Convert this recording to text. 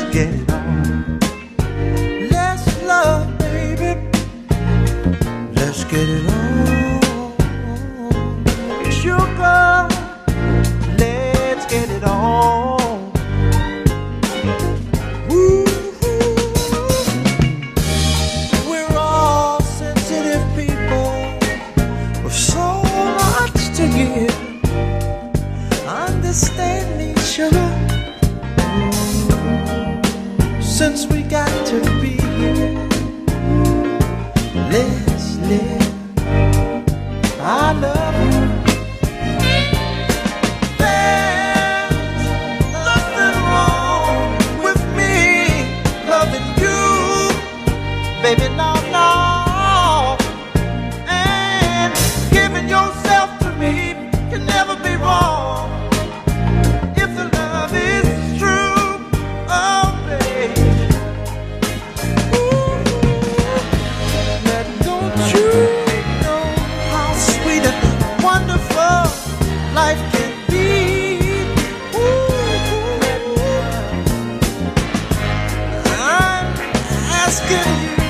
get it on. Let's love, baby. Let's get it on. Sugar, let's get it on. Ooh, we're all sensitive people with so much to give. Understand me, sugar. Since we got to be here, let's live. I love you. There's nothing wrong with me loving you, baby. No, no. And giving yourself to me can never be wrong if the love is true. Oh, baby. Wonderful life can be. Ooh, I'm asking you.